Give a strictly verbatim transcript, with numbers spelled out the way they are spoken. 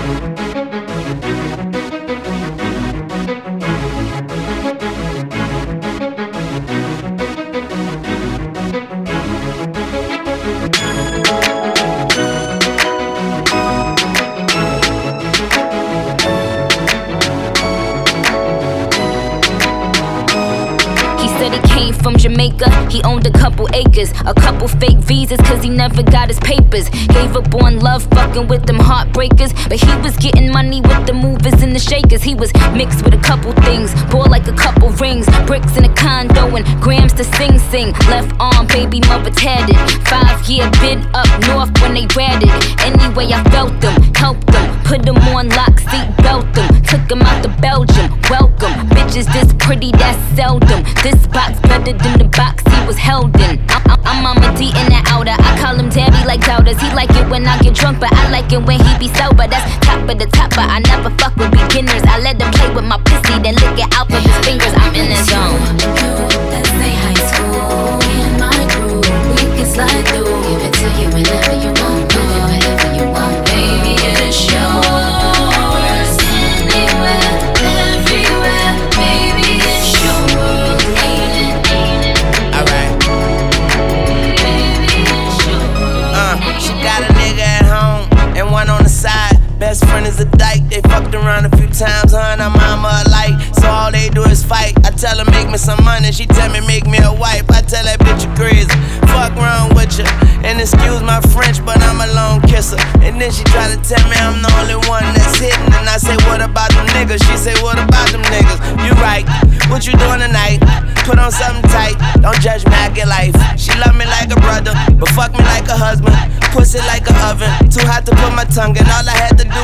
From Jamaica, he owned a couple acres, a couple fake visas, cause he never got his papers. Gave up on love, fucking with them heartbreakers, but he was getting money with the movers and the shakers. He was mixed with a couple things, bought like a couple rings, bricks in a condo and grams to sing sing. Left arm, baby mother tatted, five year bid up north when they ratted. Anyway, I felt them, helped them, put them on lock, seat belt them, took them out to Belgium. Welcome, bitches this pretty, that's seldom. This box better than the box he was held in. I'm, I'm Mama D in the outer. I call him Daddy like doubters. He like it when I get drunk, but I like it when he be sober. That's top of the top, but I never fuck with beginners. I let him play with my pussy, then lick it out with his fingers. I'm in the zone. That's they high school. Me and my crew, we can slide through. Give it to you whenever you want, do it whenever you want. Baby, it's yours. Anywhere, everywhere. Baby, it's your world. Ain't it, ain't it? Alright. Baby, it's your world. Uh, she got a nigga at home and one on the side. Best friend is a dyke. They fucked around a few times, her and her mama alike. So all they do is fight. I tell her make me some money, she tell me make me a wife. I tell that bitch you crazy, fuck wrong with you. And excuse my French, but I'm a lone kisser. And then she try to tell me I'm the only one that's hitting. And I say what about them niggas? She say what about them niggas? You right, what you doing tonight? Put on something tight, don't judge me, I get life. She love me like a brother, but fuck me like a husband. Pussy like a oven, too hot to put my tongue in. All I had to do